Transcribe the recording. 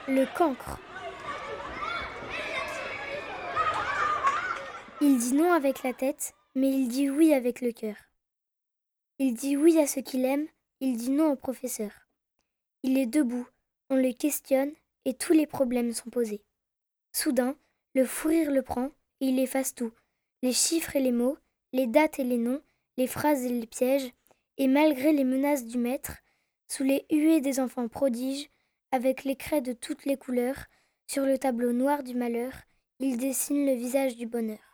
Le cancre. Il dit non avec la tête, mais il dit oui avec le cœur. Il dit oui à ce qu'il aime, il dit non au professeur. Il est debout, on le questionne et tous les problèmes sont posés. Soudain, le fou rire le prend et il efface tout, les chiffres et les mots, les dates et les noms, les phrases et les pièges, et malgré les menaces du maître, sous les huées des enfants prodiges, avec les craies de toutes les couleurs, sur le tableau noir du malheur, il dessine le visage du bonheur.